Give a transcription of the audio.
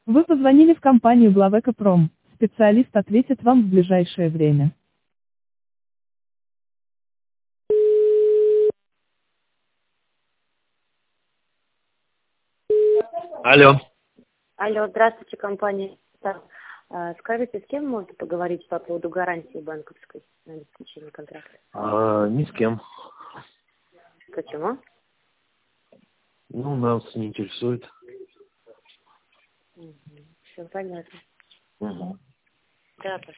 Вы позвонили в компанию Главэкопром. Специалист ответит вам в ближайшее время. Алло. Алло, здравствуйте, компания. Скажите, с кем можно поговорить по поводу гарантии банковской на обеспечение контракта? Ни с кем. Почему? Ну, нас не интересует. Все понятно. Угу. Да,